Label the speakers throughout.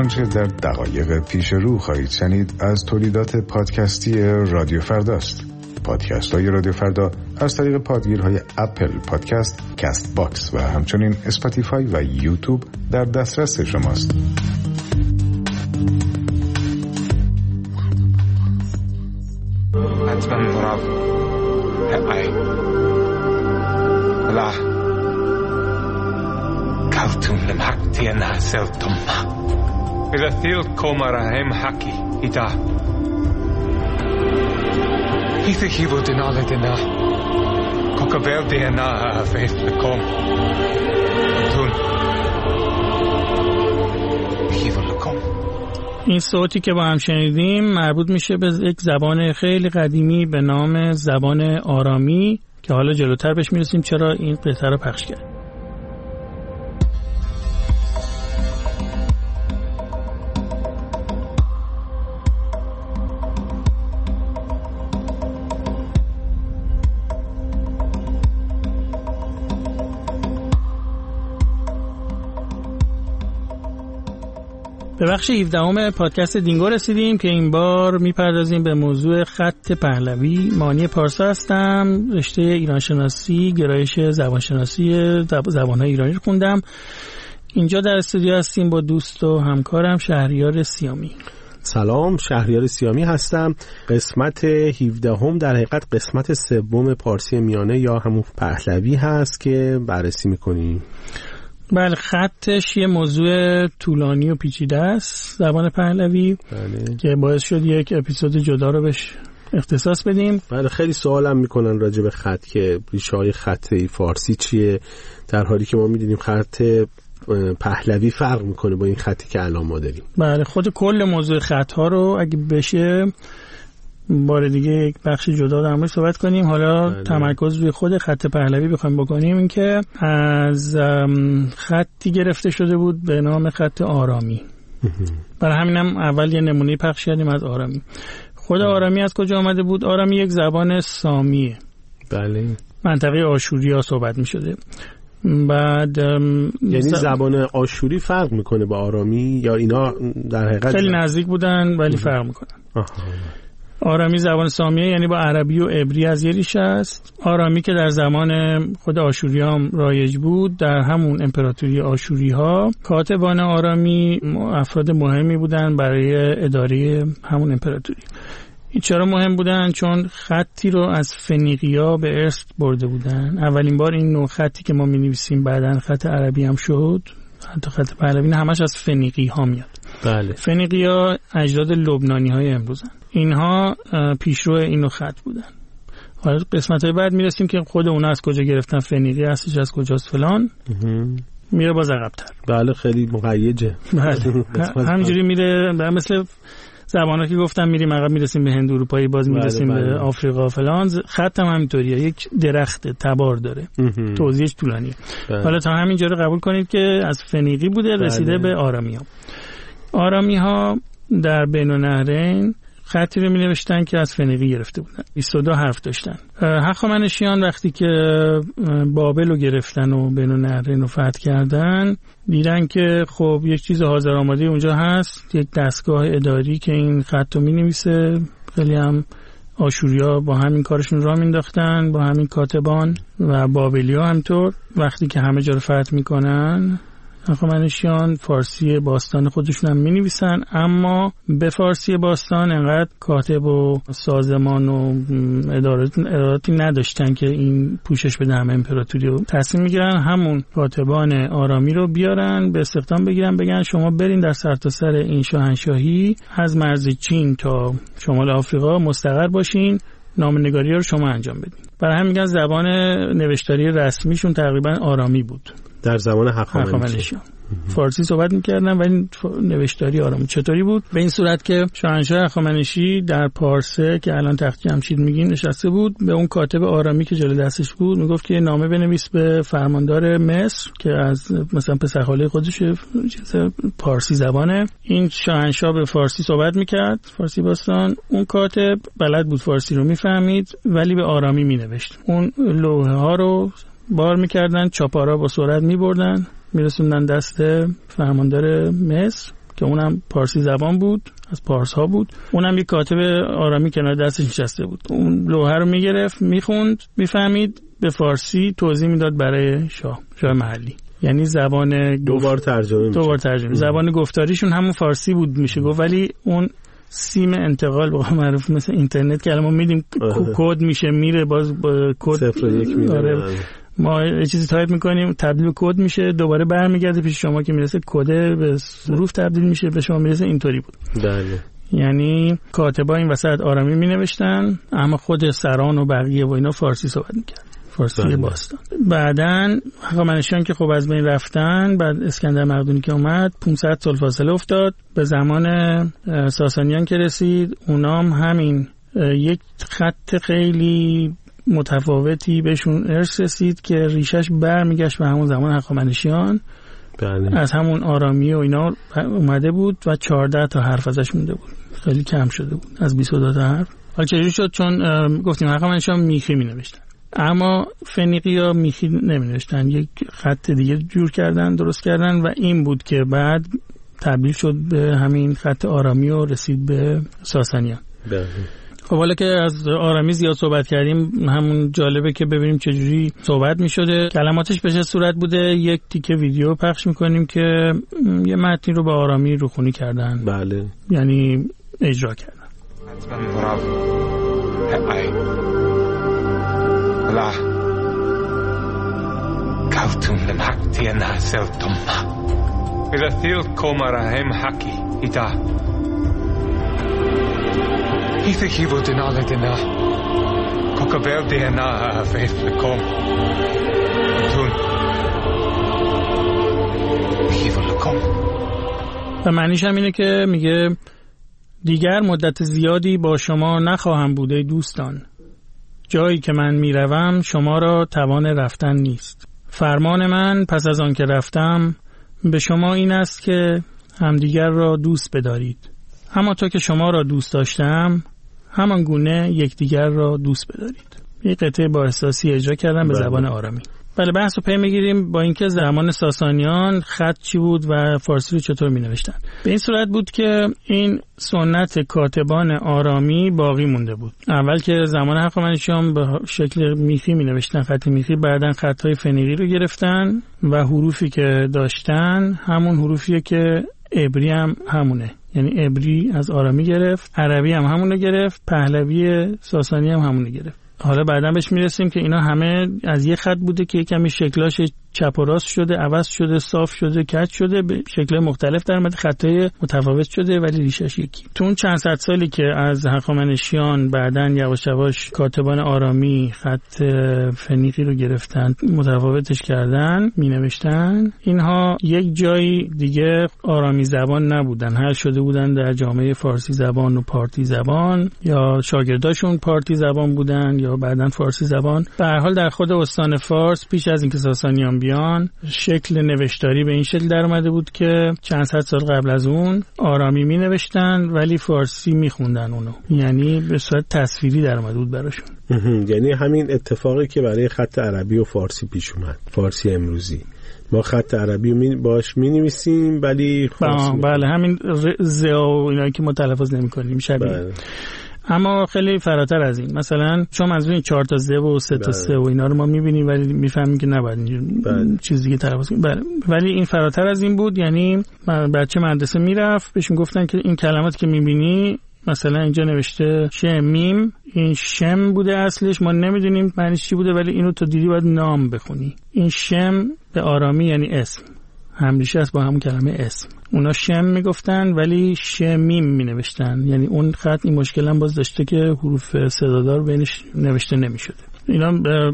Speaker 1: آنچه در دقایق پیش رو خواهید شنید از تولیدات پادکستی رادیو فرداست. پادکست های رادیو فردا از طریق پادگیرهای اپل پادکست، کست باکس و همچنین اسپاتیفای و یوتیوب در دسترس شماست.
Speaker 2: حتما برав ای لا کلتون لمحکتی نحسلتم إذا ثيل كومارا هم حكي إذا إذا هيبو دينالي دينا كوكابيل دينا فيث لكم تون هيبو لكم.
Speaker 3: این صوتی که با هم شنیدیم مربوط میشه به یک زبان خیلی قدیمی به نام زبان آرامی که حالا جلوتر بهش میرسیم چرا این قطعه رو پخش کرد. به بخش 17 پادکست دینگو رسیدیم که این بار میپردازیم به موضوع خط پهلوی. مانی پارسا هستم، رشته ایرانشناسی، گرایش زبانشناسی زبان‌های ایرانی رو خوندم. اینجا در استودیو هستیم با دوست و همکارم شهریار سیامی.
Speaker 4: سلام، شهریار سیامی هستم. قسمت 17 در حقیقت قسمت سوم پارسی میانه یا همون پهلوی هست که بررسی میکنیم.
Speaker 3: بله، خطش یه موضوع طولانی و پیچیده است، زبان پهلوی.
Speaker 4: بله. که
Speaker 3: باعث شد یک اپیزود جدا رو بهش اختصاص بدیم.
Speaker 4: بله، خیلی سوالم میکنن راجع به خط که ریشه‌های خط فارسی چیه، در حالی که ما میدونیم خط پهلوی فرق میکنه با این خطی که الان ما داریم.
Speaker 3: بله، خود کل موضوع خط‌ها رو اگه بشه بار دیگه یک بخش جدا در موردش صحبت کنیم. حالا
Speaker 4: بله.
Speaker 3: تمرکز روی خود خط پهلوی بخوایم بکنیم، این که از خطی گرفته شده بود به نام خط آرامی. برای همینم اول یه نمونه پخش کردیم از آرامی. خود آرامی از کجا آمده بود؟ آرامی یک زبان سامیه.
Speaker 4: بله.
Speaker 3: منطقه آشوریا صحبت می شده. بعد
Speaker 4: یعنی زبان آشوری فرق میکنه با آرامی یا اینا در حقیقت
Speaker 3: خیلی نزدیک بودن ولی فرق میکنن. آرامی زبان سامیه، یعنی با عربی و عبری از یه ریشه است. آرامی که در زمان خود آشوریان رایج بود، در همون امپراتوری آشوری ها کاتبان آرامی افراد مهمی بودن برای اداره همون امپراتوری. چرا مهم بودن؟ چون خطی رو از فنیقیا به ارث برده بودن. اولین بار این نوع خطی که ما می‌نویسیم بعداً خط عربی هم شد. حتی خط پهلوی همش از فنیقی ها میاد.
Speaker 4: بله.
Speaker 3: فنیقیا اجداد لبنانی های امروزن. اینها پیشرو این نوع خط بودن. حالا قسمت‌های بعد میرسیم که خود اونا از کجا گرفتن، فنیقی هستش از کجاست فلان. میره باز عقب‌تر.
Speaker 4: بله، خیلی مقیده.
Speaker 3: بله. همینجوری میره، مثل زبانا که گفتم میریم عقب، میرسیم به هند اروپایی، باز میرسیم به آفریقا فلان. خط هم همینطوریه، یک درخت تبار داره. توضیحش طولانیه. حالا تا همینجا رو قبول کنید که از فنیقی بوده رسیده به آرامی ها. آرامی ها در بین النهرین خطی رو می نوشتن که از فنیقی گرفته بودن. 22 حرف داشتن. هخامنشیان وقتی که بابل رو گرفتن و بین النهرین رو فتح کردن، دیدن که خب یک چیز حاضر آماده اونجا هست، یک دستگاه اداری که این خط رو می نویسه. خیلی هم آشوریا با همین کارشون راه مینداختن، با همین کاتبان، و بابلیا همطور. وقتی که همه جا رو فتح میکنن، هخامنشیان فارسی باستان خودشون هم می‌نویسن، اما به فارسی باستان انقدر کاتب و سازمان و اداراتی نداشتن که این پوشش بده همه امپراتوری رو. تصمیم میگیرن همون کاتبان آرامی رو بیارن، به استخدام بگیرن، بگن شما برین در سرتاسر این شاهنشاهی از مرز چین تا شمال آفریقا مستقر باشین، نامه‌نگاری رو شما انجام بدین. برای همین میگن زبان نوشتاری رسمیشون تقریبا آرامی بود. در زمان هخامنشیان فارسی صحبت میکردن ولی نوشتاری آرامی. چطوری بود؟ به این صورت که شاهنشاه هخامنشی در پارسه که الان تخت جمشید میگیم نشسته بود، به اون کاتب آرامی که جلوی دستش بود میگفت که نامه بنویس به فرماندار مصر که از مثلا پسرخاله خودش پارسی زبانه. این شاهنشاه به فارسی صحبت میکرد، فارسی باستان. اون کاتب بلد بود فارسی رو میفهمید ولی به آرامی مینوشت. اون لوحه ها رو بار میکردن، چاپارا با سرعت میبردن، میرسوندن دست فرماندار مصر که اونم پارسی زبان بود، از پارس ها بود. اونم یک کاتب آرامی کنار دستش نشسته بود. اون لوحه رو میگرفت، میخوند، میفهمید، به فارسی توضیح میداد برای شاه محلی. یعنی زبان
Speaker 4: دوبار ترجمه
Speaker 3: زبان گفتاریشون همون فارسی بود میشه گفت، ولی اون سیم انتقال به قول معروف مثل اینترنت که الان ما میدیم کد میشه میره باز با کد
Speaker 4: 0 و 1 میره،
Speaker 3: ما یه چیزی تایپ میکنیم تبدیل کد میشه دوباره برمیگرده پیش شما که میرسه کد به حروف تبدیل میشه به شما میرسه. اینطوری بود.
Speaker 4: بله.
Speaker 3: یعنی کاتبا این وسط آرامی مینوشتن اما خود سران و بقیه و اینا فارسی صحبت میکردن، فارسی باستان. بعدن هخامنشیان که خب از بین رفتن، بعد اسکندر مقدونی که اومد 500 سال فاصله افتاد. به زمان ساسانیان که رسید اونام همین یک خط خیلی متفاوتی بهشون ارث رسید که ریشش برمیگشت به همون زمان هخامنشیان.
Speaker 4: بله.
Speaker 3: از همون آرامی و اینا اومده بود و 14 تا حرف ازش مونده بود، خیلی کم شده بود از 22 تا حرف. حالا چجوری شد؟ چون گفتیم هخامنشیان میخی می نوشتن اما فنیقی‌ها میخی نمی نوشتن، یک خط دیگه جور کردن، درست کردن و این بود که بعد تبدیل شد به همین خط آرامی و رسید به ساسانیان.
Speaker 4: بله.
Speaker 3: خب حالا که از آرامی زیاد صحبت کردیم، همون جالبه که ببینیم چجوری صحبت می شده، کلماتش به چه صورت بوده. یک تیکه ویدیو پخش میکنیم که یه متنی رو به آرامی روخونی کردن.
Speaker 4: بله.
Speaker 3: یعنی اجرا کردن.
Speaker 2: Hithe hivo denale dena, kokabel dena faith lekom, tun hivo lekom.
Speaker 3: و معنیش هم اینه که میگه دیگر مدت زیادی با شما نخواهم بوده دوستان، جایی که من میروم شما را توان رفتن نیست. فرمان من پس از آن که رفتم به شما این است که همدیگر را دوست بدارید، اما تا که شما را دوست داشتم همان گونه یکدیگر را دوست بدارید. یک قطعه با احساسی اجرا کردن به زبان آرامی. بله، بحث رو پی میگیریم با اینکه زمان ساسانیان خط چی بود و فارسی رو چطور می نوشتن. به این صورت بود که این سنت کاتبان آرامی باقی مونده بود. اول که زمان هخامنشیان به شکل میخی می نوشتن، خط میخی، بعدن خطهای فنیقی رو گرفتن و حروفی که داشتن همون حروفیه که عبری هم همونه، یعنی عبری از آرامی گرفت، عربی هم همونو گرفت، پهلوی ساسانی هم همونو گرفت. حالا بعدا بهش میرسیم که اینا همه از یه خط بوده که کمی شکلاش چپ و راست شده، عوض شده، صاف شده، کج شده، به شکل مختلف در اومده، خطای متفاوت شده ولی ریشش یکی. تو اون چند صد سالی که از هخامنشیان بعداً یواش یواش کاتبان آرامی خط فنیقی رو گرفتن، متفاوتش کردن، مینوشتن، اینها یک جایی دیگه آرامی زبان نبودن، حل شده بودن در جامعه فارسی زبان و پارتی زبان، یا شاگرداشون پارتی زبان بودن یا بعداً فارسی زبان. به هر حال در خود استان فارس پیش از اینکه ساسانیان بیان شکل نوشتاری به این شکل در اومده بود که چند صد سال قبل از اون آرامی می نوشتن ولی فارسی می خوندن اونو، یعنی به صورت تصویری در اومده بود براشون.
Speaker 4: یعنی همین اتفاقی که برای خط عربی و فارسی پیش اومد، فارسی امروزی ما خط عربی باش می نویسیم ولی فارسی
Speaker 3: بله، همین ز و اینا که ما تلفظ نمی کنیم شبیه.
Speaker 4: بله.
Speaker 3: اما خیلی فراتر از این، مثلا چون از این 4 تا ز و 3 تا س و اینا رو ما می‌بینیم ولی می‌فهمیم که نباید چیزی که تلفظ کنیم. بله، ولی این فراتر از این بود. یعنی بچه مدرسه میرفت بهشون گفتن که این کلمات که می‌بینی مثلا اینجا نوشته شمیم، این شم بوده اصلش، ما نمیدونیم معنیش چی بوده ولی اینو تو دیدی باید نام بخونی. این شم به آرامی یعنی اسم، همریشه است با همون کلمه اسم. اونا شم میگفتن ولی شمیم مینوشتن، یعنی اون خط این مشکل هم باز داشته که حروف صدادار بینش نوشته نمیشده. اینا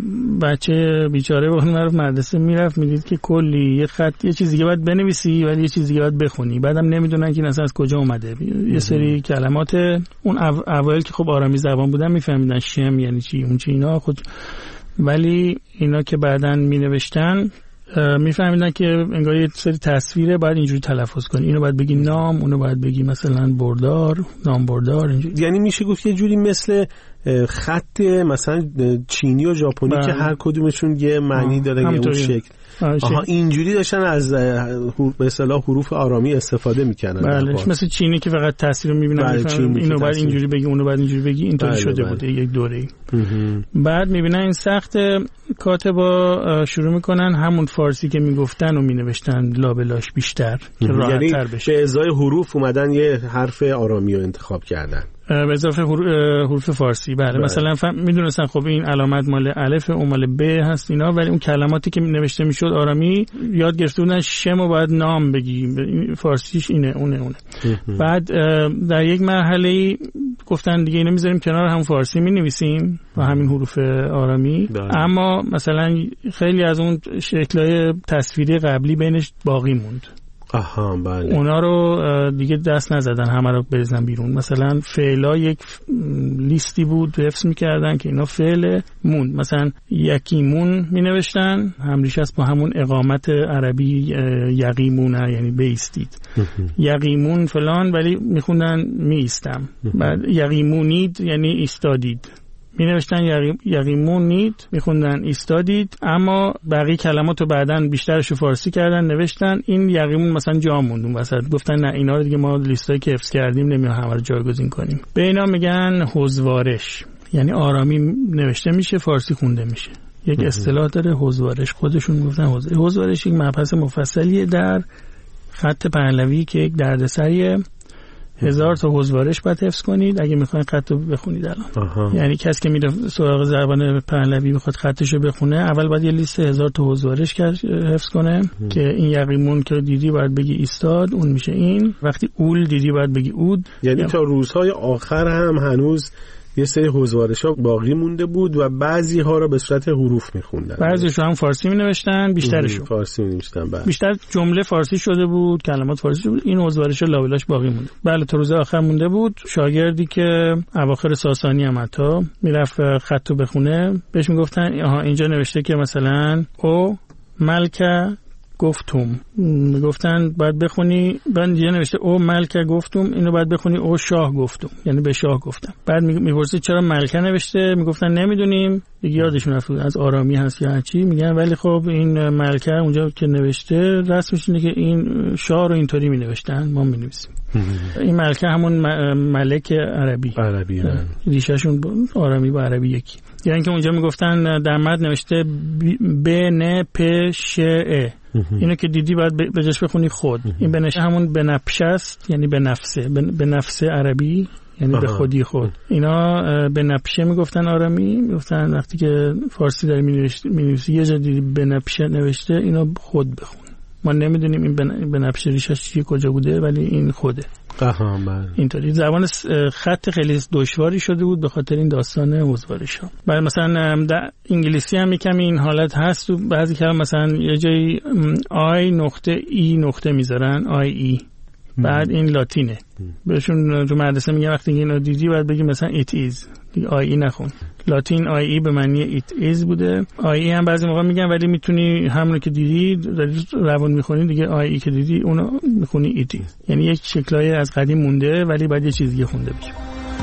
Speaker 3: بچه بیچاره با اون مدرسه میرفت میدید که کلی یه خط یه چیز دیگه باید بنویسی ولی یه چیز دیگه باید بخونی، بعدم نمیدونن که اصلا از کجا اومده. یه سری کلمات اون اوایل که خب آرامی زبان بودن میفهمیدن شم یعنی چی، اون چی اینا خود، ولی اینا که بعدن مینوشتن میفهمیدن که انگار یه سری تصویره باید اینجوری تلفظ کنی، اینو باید بگی نام، اونو باید بگی مثلا بردار، نام بردار، اینجوری.
Speaker 4: یعنی میشه گفت یه جوری مثل خط مثلا چینی و ژاپنی که هر کدومشون یه معنی داره، یه اون شکل. آها اینجوری داشتن از به اصطلاح حروف آرامی استفاده میکنن.
Speaker 3: بله مثل چینی که فقط تصویر رو میبینن، اینو باید اینجوری بگی، اونو باید اینجوری بگی، اینطوری شده بوده یک دوره. بعد میبینن این سخت، کاتبا شروع میکنن همون فارسی که میگفتن و مینوشتن لابلاش بیشتر که راحت تر بشه.
Speaker 4: به ازای حروف اومدن یه حرف آرامی رو انتخاب کردن
Speaker 3: به اضافه حروف فارسی. بله مثلا میدونستن خب این علامت مال الف و مال ب هست اینا، ولی اون کلماتی که نوشته میشد آرامی یاد گرفته بودن شم و باید نام بگی، فارسیش اینه اونه. بعد در یک مرحله گفتن دیگه اینو میذاریم کنار، هم فارسی مینویسیم با همین حروف آرامی. اما مثلا خیلی از اون شکل‌های تصویری قبلی بینش باقی موند.
Speaker 4: آها بله.
Speaker 3: اونا رو دیگه دست نزدن، همه رو بریزن بیرون. مثلا فعلا یک لیستی بود حفظ میکردن که اینا فعل مون، مثلا یکیمون مینوشتن، همریش است با همون اقامت عربی یقیمونه، یعنی بیستید. یقیمون فلان، ولی میخوندن میستم. بعد یقیمونید یعنی ایستادید، می نوشتن یقیمونید، میخوندن ایستادید. اما بقیه کلمات رو بعدن بیشترشو فارسی کردن نوشتن، این یقیمون مثلا جا موند اون وسط. گفتن نه اینا رو دیگه ما لیستایی که حفظ کردیم نمی‌خوایم همه رو جایگزین کنیم. به اینا میگن حضوارش، یعنی آرامی نوشته میشه فارسی خونده میشه. یک اصطلاح داره حضوارش، خودشون گفتن حضوارش یک مبحث مفصلیه در خط پهلوی که یک دردسریه. 1000 تا حضوارش باید حفظ کنید اگه میخواین خط رو بخونید الان. یعنی کسی که میره سراغ زبان پهلوی بخواد خطش رو بخونه، اول باید یه لیست 1000 تا حضوارش حفظ کنه که این یقیمون که دیدی باید بگی ایستاد، اون میشه این. وقتی اول دیدی باید بگی اود.
Speaker 4: یعنی تا روزهای آخر هم هنوز یه سری حضوارش‌ها باقی مونده بود و بعضی ها رو به صورت حروف می‌خوندن.
Speaker 3: بعضیشو هم فارسی می‌نوشتن، بیشترشو
Speaker 4: فارسی می‌نوشتن.
Speaker 3: بیشتر جمله فارسی شده بود، کلمات فارسی بود. این حضوارش لاولاش باقی مونده. بله تا روز آخر مونده بود. شاگردی که اواخر ساسانی هم حتی میرفت خطو بخونه، بهش میگفتن آها اینجا نوشته که مثلا او ملکه گفتم، میگفتن باید بخونی، بعد دیگه نوشته او ملکه گفتم، اینو باید بخونی او شاه گفتم، یعنی به شاه گفتم. بعد میپرسید چرا ملکه نوشته، میگفتن نمیدونیم، دیگه یادشون رفت از آرامی هست یا چی. میگن ولی خب این ملکه اونجا که نوشته رسمش اینه که این شاه رو اینطوری مینوشتن، ما مینویسیم. این ملکه همون ملک عربی ریشه‌شون آرامی با عربی یکی. یعنی که اونجا میگفتن در متن نوشته ب ن پ ش ا، اینو که دیدی باید به جاش بخونی خود. این بنشه همون بنفشه است، یعنی به نفسه، به نفسه عربی یعنی به خودی خود. اینا به نپشه میگفتن آرامی، میگفتن وقتی که فارسی داری مینویسی یه جا دیدی به نپشه نوشته، اینا خود بخون. ما نمیدونیم این به نپشه ریشش چیه کجا بوده، ولی این خوده. اینطوری زبان خط خیلی دشواری شده بود به خاطر این داستان حضوارش‌ها. بعد مثلا در انگلیسی هم کمی این حالت هست، و بعضی کلمات مثلا یه جایی آی نقطه ای نقطه میذارن، آی ای. بعد این لاتینه، بهشون تو مدرسه میگن وقتی اینو دیدی باید بگی مثلا it is، دیگه آی ای نخون. لاتین آی ای به معنی it is بوده. آی ای هم بعضی موقع میگن ولی میتونی همونو که دیدی داری روان میخونی دیگه آی ای که دیدی اونو میخونی it is. یعنی یک شکلای از قدیم مونده ولی باید یه چیز دیگه خونده بشه.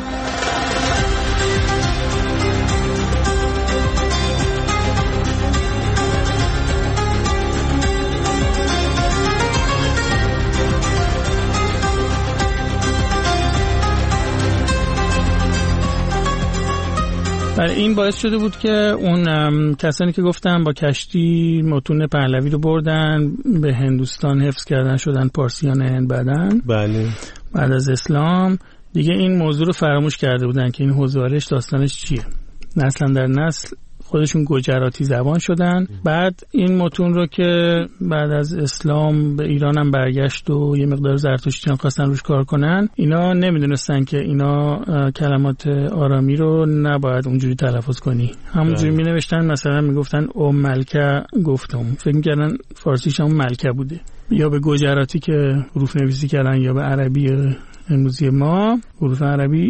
Speaker 3: بله این باعث شده بود که اون کسانی که گفتم با کشتی متون پهلوی رو بردن به هندوستان حفظ کردن، شدن پارسیان هند بعدن.
Speaker 4: بله.
Speaker 3: بعد از اسلام دیگه این موضوع رو فراموش کرده بودن که این حضوارش داستانش چیه. نسلا در نسل خودشون گجراتی زبان شدن. بعد این متون رو که بعد از اسلام به ایران هم برگشت و یه مقدار زرتشتیان خواستن روش کار کنن، اینا نمیدونستن که اینا کلمات آرامی رو نباید اونجوری تلفظ کنی، همونجوری می نوشتن. مثلا میگفتن او ملکه گفتم، فکر میکردن فارسیش هم ملکه بوده. یا به گجراتی که حروف نویسی کردن یا به عربی امروزی ما حروف عربی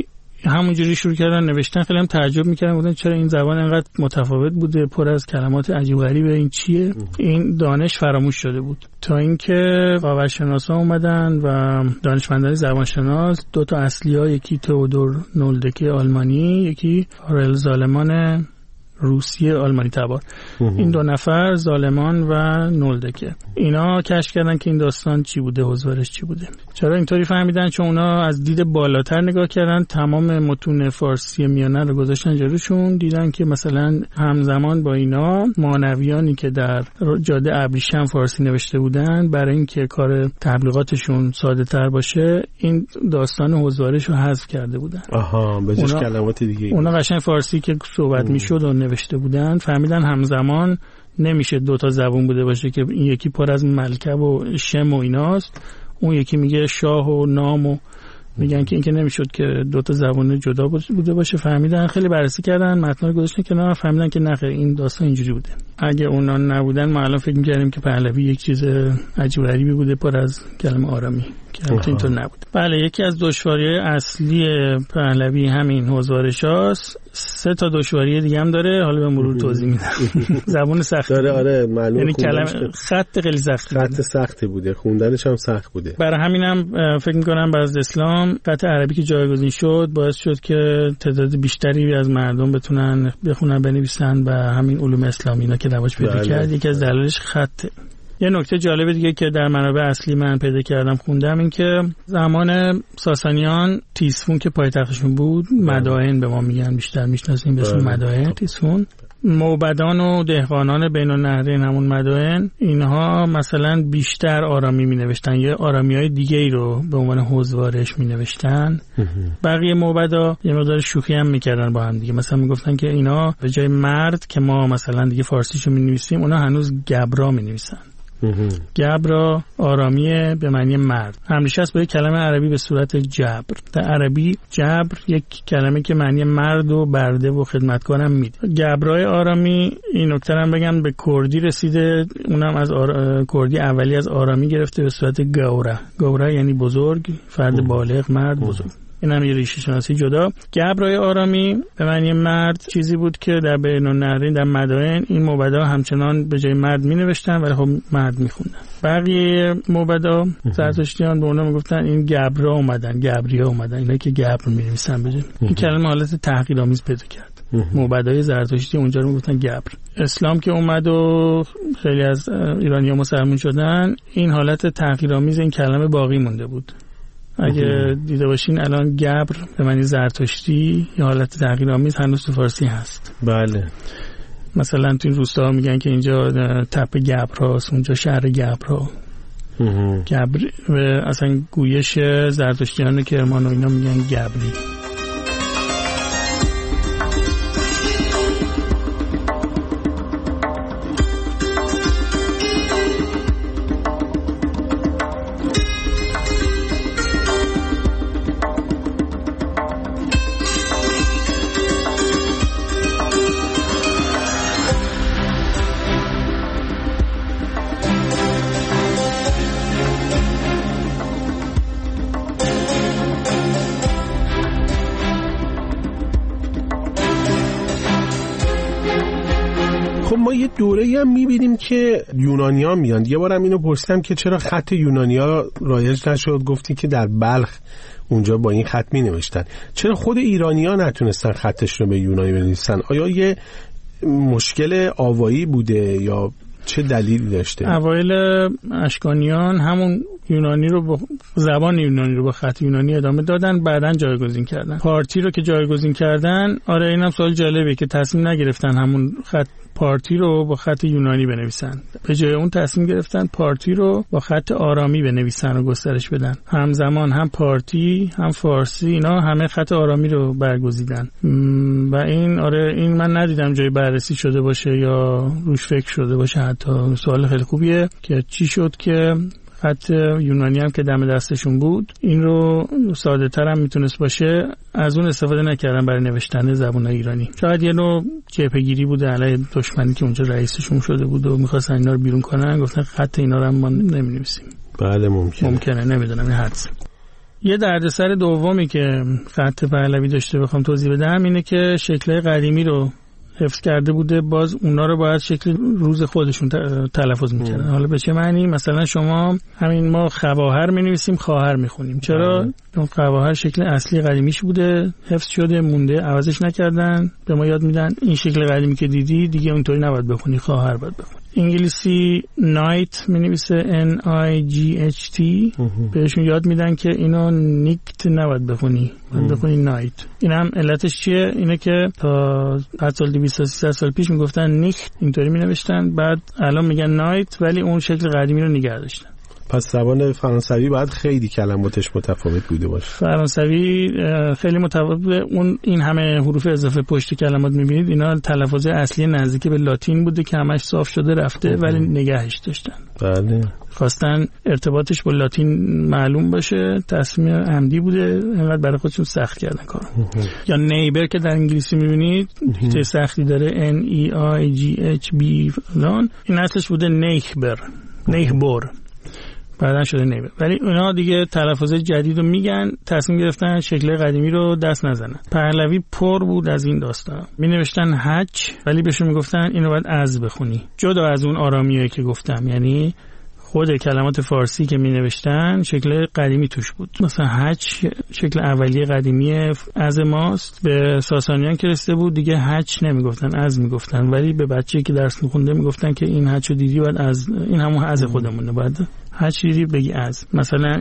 Speaker 3: همونجوری شروع کردن نوشتن. خیلی هم تعجب میکردن، گفتن چرا این زبان اینقدر متفاوت بوده، پر از کلمات عجیب غریبه، این چیه؟ این دانش فراموش شده بود تا اینکه قاورشناسا اومدن و دانشمندان زبانشناس، دو تا اصلی‌ها، یکی تئودور نولدکه آلمانی، یکی هارل زالمان روسیه آلمانی تبار. این دو نفر، زالمان و نولدکه، اینا کشف کردن که این داستان چی بوده، حضورش چی بوده. چرا اینطوری فهمیدن؟ چون اونا از دید بالاتر نگاه کردن، تمام متون فارسی میانه رو گذاشتن جلوشون، دیدن که مثلا همزمان با اینا مانویانی که در جاده ابریشم فارسی نوشته بودن، برای اینکه کار تبلیغاتشون ساده تر باشه این داستان حضورش رو حذف کرده بودن.
Speaker 4: آها، به جاش کلمات دیگه.
Speaker 3: اونا قشنگ فارسی که صحبت میشد و نوشته بودن، فهمیدن همزمان نمیشه دو تا زبون بوده باشه که این یکی پر از ملکب و شم و ایناست، اون یکی میگه شاه و نام و میگن که این که نمیشد که دو تا زبان جدا بوده باشه. فهمیدن، خیلی بررسی کردن، متن رو گذاشتن کنار، فهمیدن که نخیر این داستان اینجوری بوده. اگه اونا نبودن ما الان فکر می‌کردیم که پهلوی یک چیز عجیب غریبی بوده پر از کلمه آرامی، که اینطور نبود. بله، یکی از دشواری‌های اصلی پهلوی همین حضورشاست. 3 تا دشواری دیگه هم داره، حالا به مرور توضیح میدم. زبان سخت
Speaker 4: داره. آره معلومه،
Speaker 3: یعنی کلمه خط خیلی سخت،
Speaker 4: خط سختی بوده، خوندنش هم سخت بوده.
Speaker 3: برای همینم فکر می‌کنم بعد از اسلام خط عربی که جایگزین شد باعث شد که تعداد بیشتری از مردم بتونن بخونن بنویسن و همین علوم اسلامی اینا که رواج پیدا کرد. یکی از دلایلش خطه. یه نکته جالب دیگه که در منابع اصلی من پیدا کردم خوندم این که زمان ساسانیان تیسفون که پایتختشون بود، مدائن به ما میگن، بیشتر میشناسیم به اسم مدائن تیسفون. موبدان و دهقانان بین النهرین، همون مدائن، اینها مثلا بیشتر آرامی می نوشتن یا آرامی‌های دیگه ای رو به عنوان حضوارش می نوشتن. بقیه موبدا یه مقدار شوخی هم میکردن با هم دیگه، مثلا میگفتن که اینا به جای مرد که ما مثلا دیگه فارسیشو می نویسیم، اونا هنوز گبرا می نویسن. گبرا آرامیه به معنی مرد، همیشه است با یک کلمه عربی به صورت جبر. در عربی جبر یک کلمه که معنی مرد و برده و خدمتکارم میده. گبرای آرامی، این نکته هم بگم، به کردی رسیده، اونم از کردی اولی از آرامی گرفته به صورت گوره. گوره یعنی بزرگ، فرد بالغ، مرد بزرگ. این هم یه ریشه شناسی جدا. گبرای آرامی به معنی مرد چیزی بود که در بین النهرین، در مدائن، این موبدا همچنان به جای مرد می نوشتن ولی خب مرد می خوندن. بقیه موبدا زرتشتیان به اونا می گفتن این گبرا اومدن، گبریا اومدن، اینا که گبر می نویسن بجن. این کلمه حالت تحقیرآمیز پیدا کرد. موبدای زرتشتی اونجا رو می گفتن گبر. اسلام که اومد و خیلی از ایرانی‌ها مسلمان شدن، این حالت تحقیرآمیز این کلمه باقی مونده بود. اگه دیده باشین الان گبر به معنی زرتشتی یا حالت تحقیرآمیز هنوز تو فارسی هست.
Speaker 4: بله،
Speaker 3: مثلا تو این روستاها میگن که اینجا تپه گبراست، اونجا شهر گبرا. گبر اصلا گویش زرتشتیان کرمان و اینا میگن گبری.
Speaker 4: ما یه دوره‌ای هم می‌بینیم که یونانی‌ها میان. یه بارم اینو پرسیدم که چرا خط یونانی‌ها رایج نشد، گفتی که در بلخ اونجا با این خط می‌نوشتن. چرا خود ایرانی‌ها نتونستن خطش رو به یونانی بنویسن؟ آیا یه مشکل آوایی بوده یا چه دلیلی داشته؟
Speaker 3: اوایل اشکانیان همون یونانی رو با زبان یونانی رو با خط یونانی ادامه دادن، بعداً جایگزین کردن. پارتی رو که جایگزین کردن، آره اینم سوال جالبه که تصمیم نگرفتن همون خط پارتی رو با خط یونانی بنویسن، به جای اون تصمیم گرفتن پارتی رو با خط آرامی بنویسن و گسترش بدن. همزمان هم پارتی هم فارسی اینا همه خط آرامی رو برگزیدن و این آره این من ندیدم جای بررسی شده باشه یا روش فکر شده باشه. حتی سوال خیلی خوبیه که چی شد که خط یونانی هم که دم دستشون بود این رو ساده تر هم میتونست باشه، از اون استفاده نکردن برای نوشتن زبان ایرانی. شاید یه نوع جبهه‌گیری بوده علیه دشمنی که اونجا رئیسشون شده بود و می‌خواستن اینا رو بیرون کنن، گفتن خط اینا رو هم ما نمی‌نویسیم.
Speaker 4: بله ممکنه
Speaker 3: نمیدونم این حدس. یه دردسر دومی که خط پهلوی داشته بخوام توضیح بدم اینه که شکل قدیمی رو حفظ کرده بوده، باز اونا رو باید شکل روز خودشون تلفظ میکردن. حالا به چه معنی؟ مثلا شما همین ما خواهر می‌نویسیم خواهر میخونیم. چرا؟ اون خواهر شکل اصلی قدیمیش بوده، حفظ شده، مونده، عوضش نکردن. به ما یاد میدن این شکل قدیمی که دیدی دیگه اونطوری نباید بخونی، خواهر باید بخونی. انگلیسی نایت می‌نویسه NIGHT، بهشون یاد میدن که اینو نیکت نباید بخونی، باید بخونی نایت. این هم علتش چیه؟ اینه که تا 200 سال پیش میگفتن نیکت اینطوری مینوشتن، بعد الان میگن نایت، ولی اون شکل قدیمی رو نگه داشتن.
Speaker 4: پس زبان فرانسوی باید خیلی کلماتش متفاوت بوده باشه.
Speaker 3: فرانسوی خیلی متفاوت بوده. اون این همه حروف اضافه پشت کلمات میبینید اینا تلفظ اصلی نزدیک به لاتین بوده که همش صاف شده رفته ولی نگهش داشتن.
Speaker 4: بله.
Speaker 3: خواستن ارتباطش با لاتین معلوم باشه، تصمیم عمدی بوده، اینقدر برای خودشون سخت کردن کارو. یا نیبر که در انگلیسی میبینید چه سختی داره، NEIGHB فلان، این اصلش بوده نیخبر، بعدن شده نیبر. ولی اونا دیگه تلفظ جدید رو میگن، تصمیم گرفتن شکل قدیمی رو دست نزنن. پهلوی پر بود از این داستان. می نوشتن هچ، ولی بهشون میگفتن اینو باید از بخونی، جدا از اون آرامیایی که گفتم. یعنی خود کلمات فارسی که می نوشتن شکل قدیمی توش بود. مثلا هچ شکل اولیه قدیمی از ماست، به ساسانیان که رسیده بود دیگه هچ نمیگفتن، از میگفتن. ولی به بچه‌ای که درس میخونده میگفتن که این هچو دیدی باید از، این همون از خودمونه، باید هچ دیدی بگی از. مثلا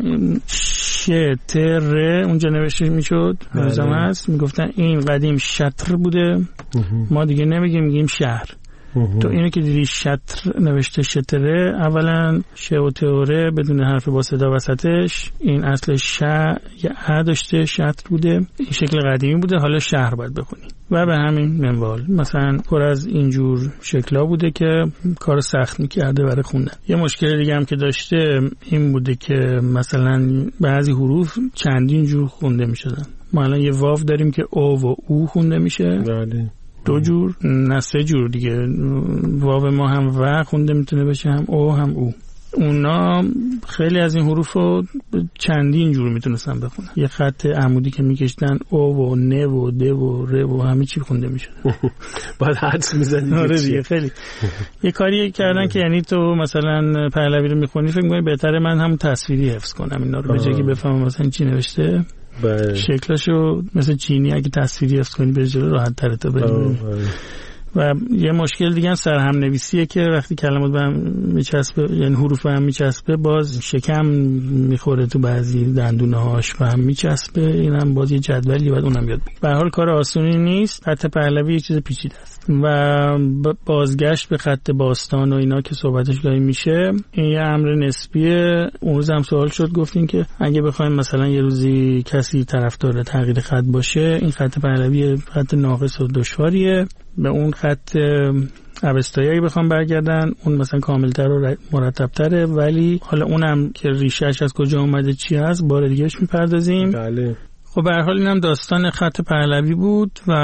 Speaker 3: شتر اونجا نوشته میشد، روزم هست، میگفتن این قدیم شطر بوده، ما دیگه نمیگیم، میگیم شهر. تو اینو که دیدی شطر نوشته شتره، اولا ش و تئوره بدون حرف با صدا وسطش، این اصل ش یا ه داشته، شطر بوده، این شکل قدیمی بوده، حالا شهر باید بخونی و به همین منوال. مثلا پر از اینجور شکلا بوده که کار سخت میکرده برای خوندن. یه مشکل دیگه هم که داشته این بوده که مثلا بعضی حروف چندین جور خونده میشدن. ما الان یه واو داریم که او و او خونده میشه،
Speaker 4: بله،
Speaker 3: 2 جور نه 3 جور دیگه. واو ما هم و خونده میتونه بشه، هم او هم او. اونا خیلی از این حروف رو چندین جور میتونستن بخونن. یه خط عمودی که میکشتن او و نه و د و ر و همه چی خونده میشد.
Speaker 4: بعد حدس میزنید.
Speaker 3: آره دیگه خیلی. یه کاری کردن که یعنی تو مثلا پهلوی رو میخونی فکر می‌کنی بهتره من هم تصویری حفظ کنم اینا رو، به جای که بفهمم مثلا چی نوشته. شکلشو مثل چینی اگه تصویری حفظ کنی به جلو راحت تره تا ببینی. و یه مشکل دیگه هم سرهم نویسیه که وقتی کلمات به هم میچسبه، یعنی حروف به هم میچسبه، باز شکم میخوره تو بعضی دندونه هاش به هم میچسبه. اینم باز یه جدولی باید اونم یاد بگیری. به هر حال کار آسونی نیست. خط پهلوی یه چیز پیچیده است و بازگشت به خط باستان و اینا که صحبتش گاهی میشه، این یه امر نسبیه. اون روز هم سوال شد، گفتین که اگه بخوایم مثلا یه روزی کسی طرفدار تغییر خط باشه، این خط پهلوی خط ناقص و دشواریه. به اون خط اوستایی بخوام برگردن، اون مثلا کاملتر و مرتبتره، ولی حالا اونم که ریشهش از کجا اومده چی هست بار دیگهش میپردازیم.
Speaker 4: بله.
Speaker 3: خب به هر حال اینم داستان خط پهلوی بود و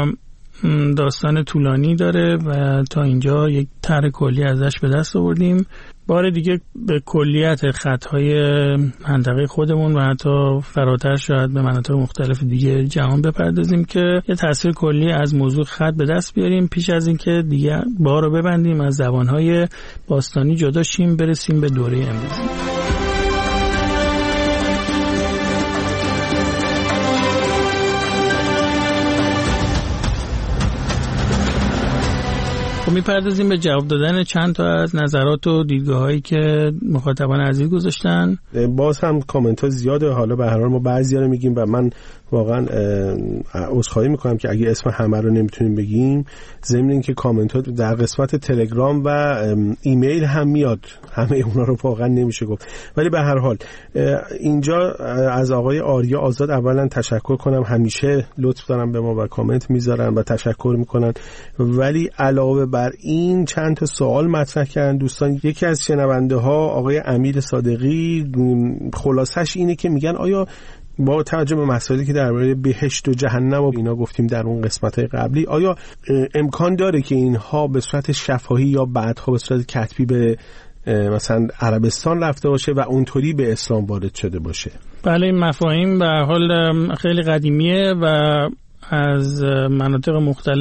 Speaker 3: داستان طولانی داره و تا اینجا یک طرح کلی ازش به دست آوردیم. بار دیگه به کلیت خطهای منطقه خودمون و حتی فراتر شاید به مناطق مختلف دیگه جهان بپردازیم که یه تصویر کلی از موضوع خط به دست بیاریم پیش از اینکه دیگه بار رو ببندیم، از زبانهای باستانی جدا شیم، برسیم به دوره امروزی. میپردازیم به جواب دادن چند تا از نظرات و دیدگاه‌هایی که مخاطبان عزیز گذاشتن.
Speaker 4: باز هم کامنت ها زیاده، حالا به هر حال ما بعضیا رو میگیم و من واقعا عذرخواهی میکنم که اگه اسم همه رو نمیتونیم بگیم، ضمن اینکه کامنت ها در قسمت تلگرام و ایمیل هم میاد، همه اونا رو واقعا نمیشه گفت. ولی به هر حال اینجا از آقای آریا آزاد اولا تشکر کنم، همیشه لطف دارن به ما و کامنت میذارن و تشکر میکنن. ولی علاوه بر این چند تا سوال مطرح کردن دوستان. یکی از شنونده ها آقای امیر صادقی، خلاصش اینه که میگن آیا با توجه به مسائلی که درباره بهشت و جهنم و اینا گفتیم در اون قسمت‌های قبلی، آیا امکان داره که اینها به صورت شفاهی یا بعدها به صورت کتبی به مثلا عربستان رفته باشه و اونطوری به اسلام وارد شده باشه.
Speaker 3: بله، این مفاهیم به حال خیلی قدیمیه و از مناطق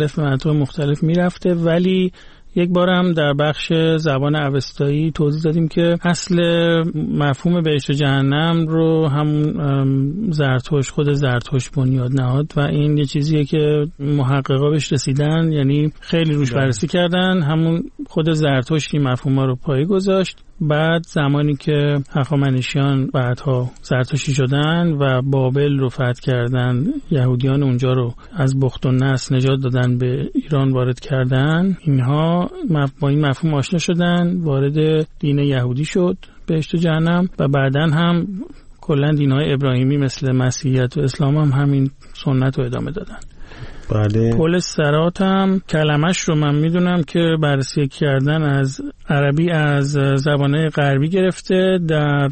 Speaker 3: مختلف میرفته، ولی یک بار هم در بخش زبان اوستایی توضیح دادیم که اصل مفهوم بهشت و جهنم رو همون خود زرتشت بنیاد نهاد و این یه چیزیه که محققا بهش رسیدن، یعنی خیلی روش بررسی کردن. همون خود زرتشت این مفهوم‌ها رو پایه گذاشت. بعد زمانی که هخامنشیان بعدها زرتشتی شدن و بابل رو فتح کردن، یهودیان اونجا رو از بخت و نصر نجات دادن، به ایران وارد کردن، اینها با این مفهوم آشنا شدن، وارد دین یهودی شد بهشت و جهنم، و بعدن هم کلا دین‌های ابراهیمی مثل مسیحیت و اسلام هم همین سنت رو ادامه دادن.
Speaker 4: بله.
Speaker 3: پل صراط هم کلمش رو من میدونم که بررسی کردن از عربی از زبانهای غربی گرفته، در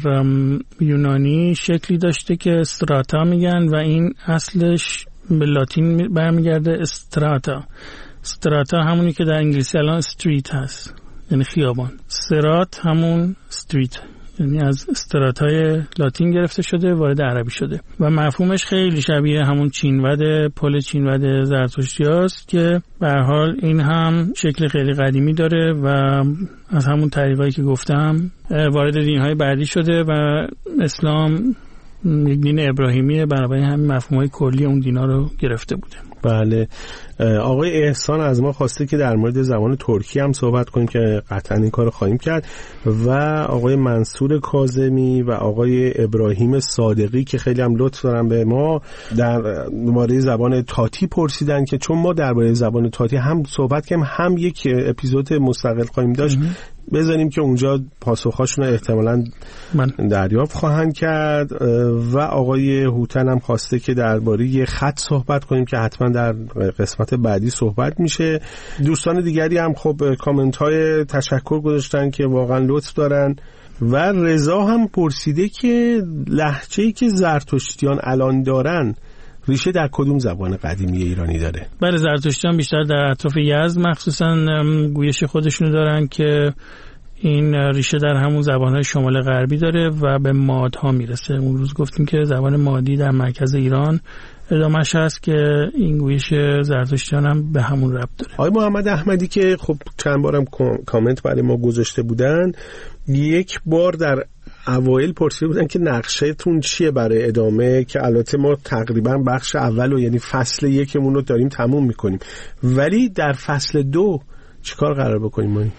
Speaker 3: یونانی شکلی داشته که استراتا میگن و این اصلش به لاتین برمیگرده استراتا. استراتا همونی که در انگلیسی الان استریت هست، یعنی خیابان. صراط همون استریت، یعنی از استراتای لاتین گرفته شده وارد عربی شده و مفهومش خیلی شبیه همون چینود، پل چینود زرتشتی هست که به هر حال این هم شکل خیلی قدیمی داره و از همون طریقایی که گفتم وارد دینهای بعدی شده و اسلام یک دین ابراهیمیه، بنابراین همین مفهومای کلی اون دینا رو گرفته بوده.
Speaker 4: بله. آقای احسان از ما خواسته که در مورد زبان ترکی هم صحبت کنیم که قطعا این کار خواهیم کرد، و آقای منصور کاظمی و آقای ابراهیم صادقی که خیلی هم لطف دارن به ما درباره زبان تاتی پرسیدن که چون ما درباره زبان تاتی هم صحبت کردیم هم یک اپیزود مستقل خواهیم داشت، بذاریم که اونجا پاسخاشون احتمالاً دریافت خواهند کرد. و آقای هوتن هم خواسته که درباره خط صحبت کنیم که حتما در قسمت بعدی صحبت میشه. دوستان دیگری هم خب کامنت های تشکر گذاشتن که واقعا لطف دارن. و رضا هم پرسیده که لهجه‌ای که زرتشتیان الان دارن ریشه در کدوم زبان قدیمی ایرانی داره؟
Speaker 3: بله، زرتشتیان بیشتر در اطراف یزد مخصوصا گویش خودشونو دارن که این ریشه در همون زبان‌های شمال غربی داره و به مادها میرسه. اون روز گفتیم که زبان مادی در مرکز ایران ادامهش هست که این گویش زرتشتیان هم به همون ربط داره.
Speaker 4: آقای محمد احمدی که خب چند بارم کامنت برای ما گذاشته بودن، یک بار در اوایل پرسیده بودن که نقشه‌تون چیه برای ادامه، که البته ما تقریبا بخش اول یعنی فصل یکمون رو داریم تموم میکنیم، ولی در فصل 2 چیکار قرار بکنیم ما؟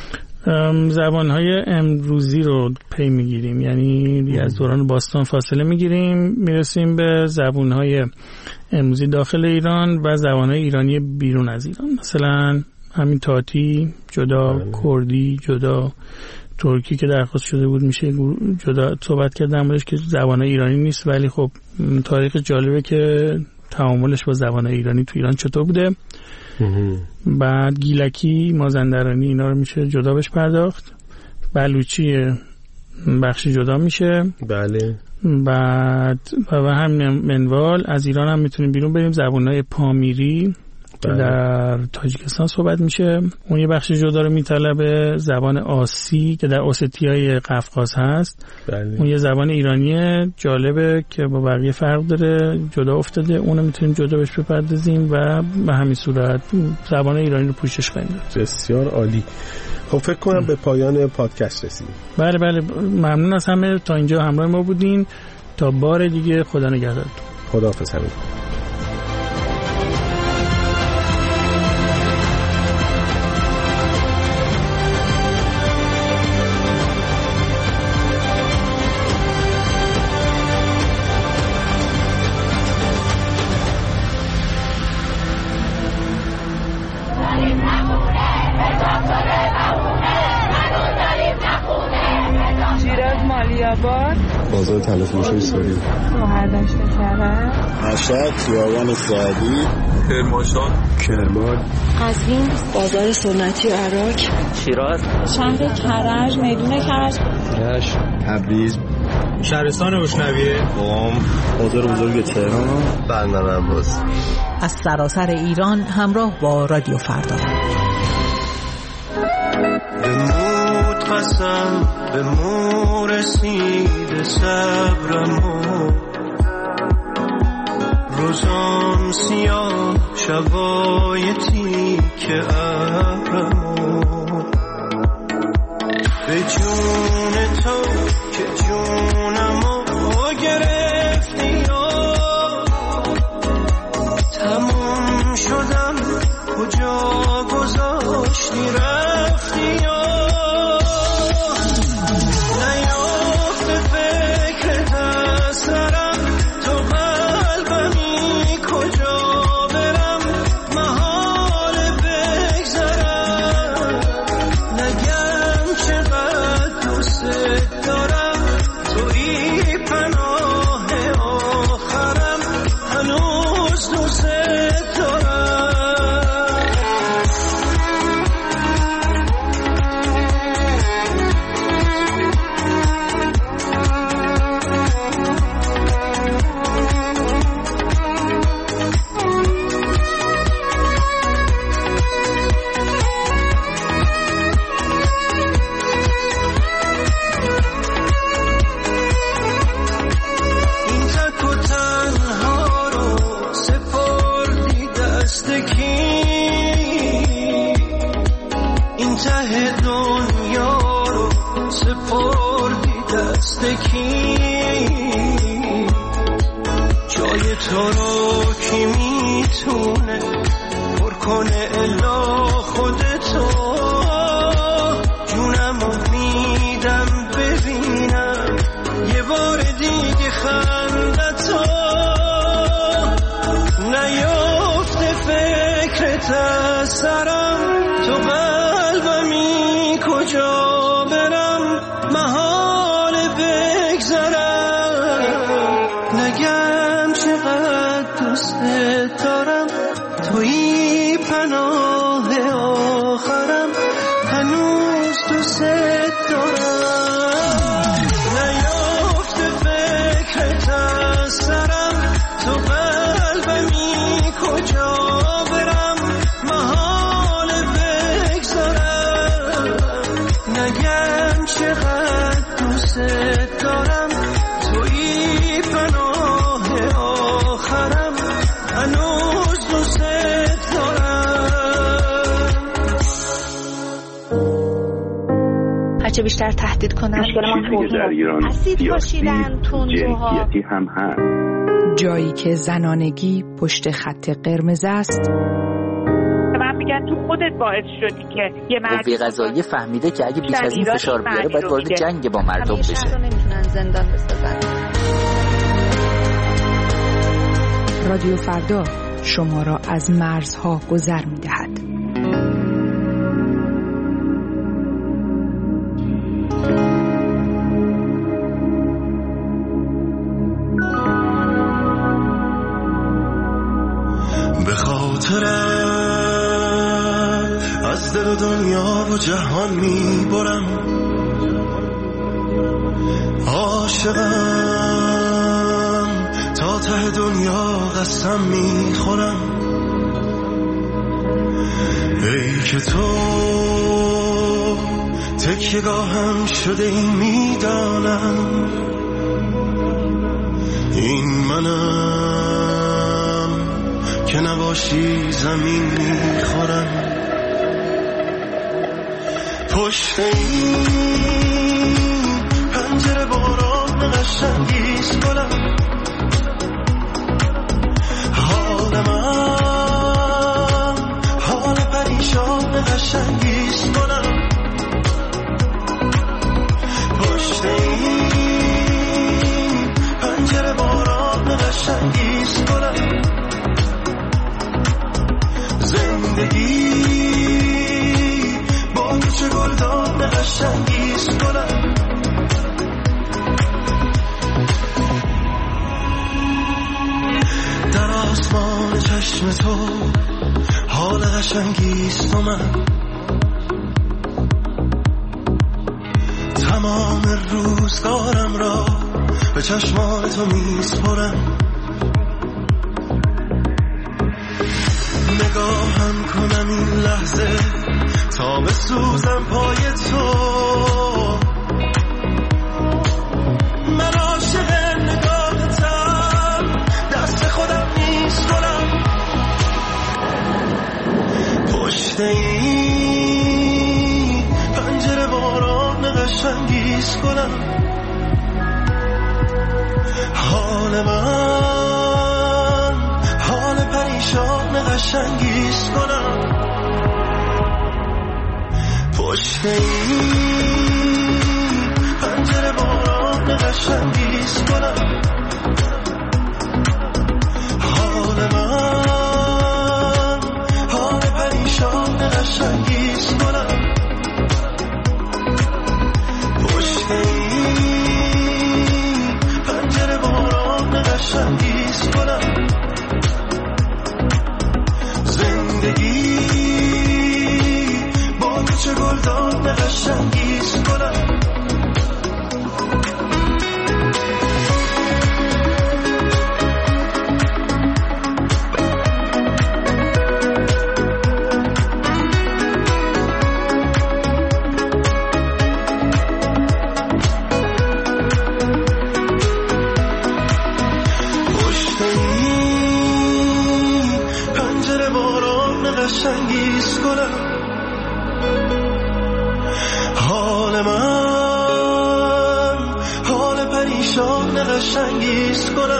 Speaker 3: زبانهای امروزی رو پی میگیریم، یعنی از دوران باستان فاصله میگیریم، میرسیم به زبانهای امروزی داخل ایران و زبانهای ایرانی بیرون از ایران، مثلا همین تاتی جدا، کردی جدا، ترکی که درخواست شده بود میشه جدا صحبت کردن موردش که زبانهای ایرانی نیست، ولی خب تاریخ جالبه که تعاملش با زبانهای ایرانی تو ایران چطور بوده. بعد گیلکی، مازندرانی، اینا رو میشه جدا بهش پرداخت. بلوچی بخشی جدا میشه.
Speaker 4: بله.
Speaker 3: بعد و همین منوال از ایران هم میتونیم بیرون بریم. زبانهای پامیری که در تاجیکستان صحبت میشه، اون یه بخش جدا رو میطلبه. زبان آسی که در اوستیای قفقاز هست، اون یه زبان ایرانیه جالبه که با بقیه فرق داره، جدا افتاده، اونو میتونیم جدا بهش بپردازیم و به همین صورت زبان ایرانی رو پوشش خواهیم داد.
Speaker 4: بسیار عالی. خب فکر کنم به پایان پادکست رسیدیم.
Speaker 3: بله بله، ممنون از همه تا اینجا همراه ما بودین. تا بار دیگه خدا نگهدارتون.
Speaker 4: خداحافظ همین.
Speaker 5: بازار تلفروشی سوری،
Speaker 6: سوهردشت کرد،
Speaker 5: مشهد، خیابان سعدی،
Speaker 7: کرمانشاه،
Speaker 5: کرمان،
Speaker 6: قزوین، بازار سنتی عراق،
Speaker 7: شیراز،
Speaker 6: شهر کرج، میدون کرج،
Speaker 5: رشت، تبریز،
Speaker 7: شهرستان اشنویه،
Speaker 5: قم، بازار بزرگ تهران، بندر عباس.
Speaker 8: از سراسر ایران همراه با رادیو فردا.
Speaker 9: قسم به مو رسید صبرمو، روزان سیاه شبای تیک ابرمو، به جون تو که جونمو گرفتی و تموم شدم کجا گذاشتی رفتی و نیافته فکرت از سرم، تو قلبمی کجا برم محال بگذرم، نگم چقدر دوست دارم تویی پناه آخرم، هنوز دوست دارم. جای تو رو کی میتونه پر کنه الا خودتو، جونمو میدم ببینم یه بار دیگه خندتو، نیافته فکرت از سرم، تو قلبمی کجا برم محال بگذرم، نگم چقدر دوست دارم تویی پناه آخرم، هنوز دوست دارم، نیافته فکرت از سرم، تو قلبمی کجا برم محال بگذرم، نگم چقدر دوست دارم تویی پناه آخرم، هنوز دوست دارم.
Speaker 8: هرچه بیشتر تهدید کنن اسید پاشیدن تندروها
Speaker 10: هم هست.
Speaker 8: جایی که زنانگی پشت خط قرمز است،
Speaker 11: من میگن تو خودت باعث شدی که یه مرد
Speaker 12: قوه قضاییه فهمیده که اگه بیش از این فشار بیاره باید وارد جنگ با مردم بشه.
Speaker 8: همیشه نمیتونن زندان بسازن. رادیو فردا شما را از مرزها گذر میدهد.
Speaker 9: به خاطرم از دل و دنیا و جهان میبرم، عاشقم تا ته دنیا قسم میخورم، ای که تو تکیه‌گاهم شده این میدانم، این منم که نباشی زمین میخورم، پشت این پنجره باران قشنگیست گلم، حال من حال پریشان قشنگیست گلم، پشت این پنجره باران قشنگیست گلم، زندگی با تو چه گلدان قشنگیست گلم، در آسمان چشم تو حال قشنگیست و من تمام روزگارم را به چشمان تو میسپرم، نگاهم کنم این لحظه تا بسوزم پای تو. من عاشق نگاهتم، دست خودم نیست کنم. پشت این پنجره باران قشنگیز کنم. حال من حال پریشان قشنگیز کنم. پشت این پنجره باران قشنگیز کنم. حال من حال پریشان قشنگیز کنم. پشت این پنجره باران قشنگیز کنم. زندگی با تو چه گلدان قشنگیز کنم. قشنگیز کنم. حال من حال پریشان قشنگیز کنم.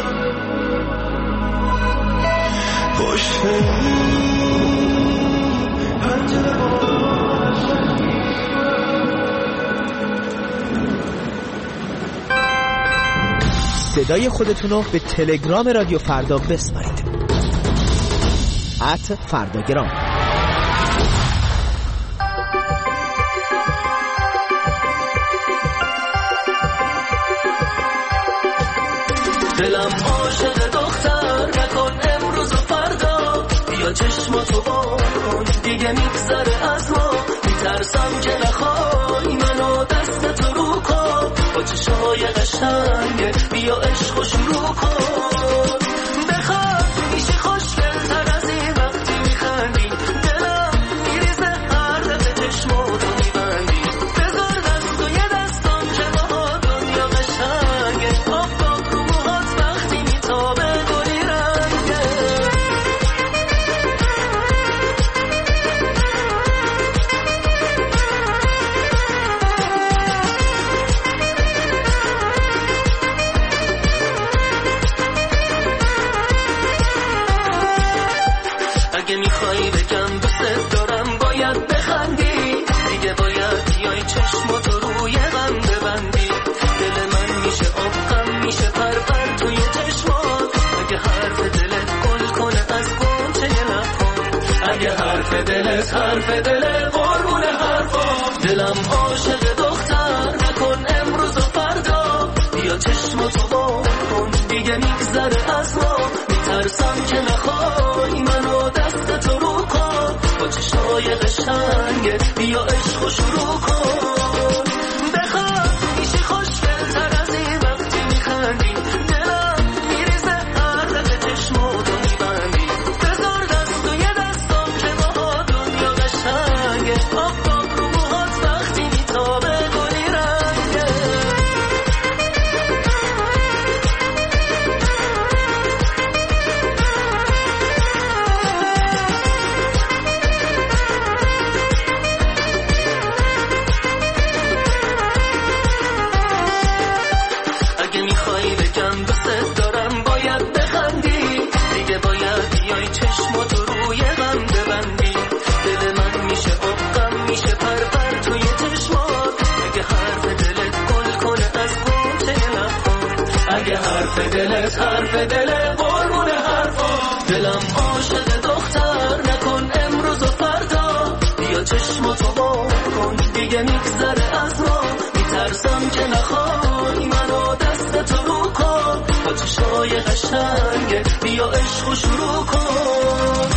Speaker 9: پشت پنجره باران قشنگیز کنم.
Speaker 10: صدای خودتونو به تلگرام رادیو فردا بسپارید. @فرداگرام.
Speaker 9: دلم عاشق دختر نکن امروز و فردا. بیا چشماتو با کن دیگه میگذره از ما. میترسم که نخوای منو دستتو رو کن. با چشمای قشنگه بیا عشقو شروع کن. بخواد میشه خوشگل‌تر از این وقتی میخندی. دلم میریزه هر دفعه چشماتو میبندی. بذار دست و یه دستم که با دنیا قشنگه. آفتاب رو موهات وقتی میتابه گلی رنگه. اگه میخوایی بگم دوست دارم باید بخندی. دیگه باید بیای چشماتو روی غم ببندی. دل من میشه آب غم میشه پرپر توی چشمات. اگه حرف دلت گل کنه از گنچه لب‌هات. اگه حرف دلت حرف دل قربون حرفات. دلم عاشق دختر نکن امروز و فردا. بیا چشماتو با کن دیگه میگذره از ما. میترسم که نخوای منو دستتو رو کن. با چشمای قشنگه بیا عشقو شروع کن. بخواد میشه خوشگل‌تر از این وقتی میخندی. دلم میریزه هر دفعه چشماتو میبندی. بذار دست و یه دستم که با دنیا قشنگه. آفتاب رو موهات وقتی میتابه گلی رنگه. اگه میخوایی بگم دوست دارم باید بخندی. دیگه باید بیای چشماتو روی غم ببندی. دل من میشه آب غم میشه پرپر توی چشمات. اگه حرف دلت گل کنه از گنچه لب‌هات. اگه حرف دلت حرف دل قربون حرفات. دلم عاشق دختر نکن امروز و فردا. بیا چشماتو با کن دیگه میگذره از ما. میترسم که نخوای منو دستتو رو کن. با چشمای قشنگه بیا عشقو شروع کن.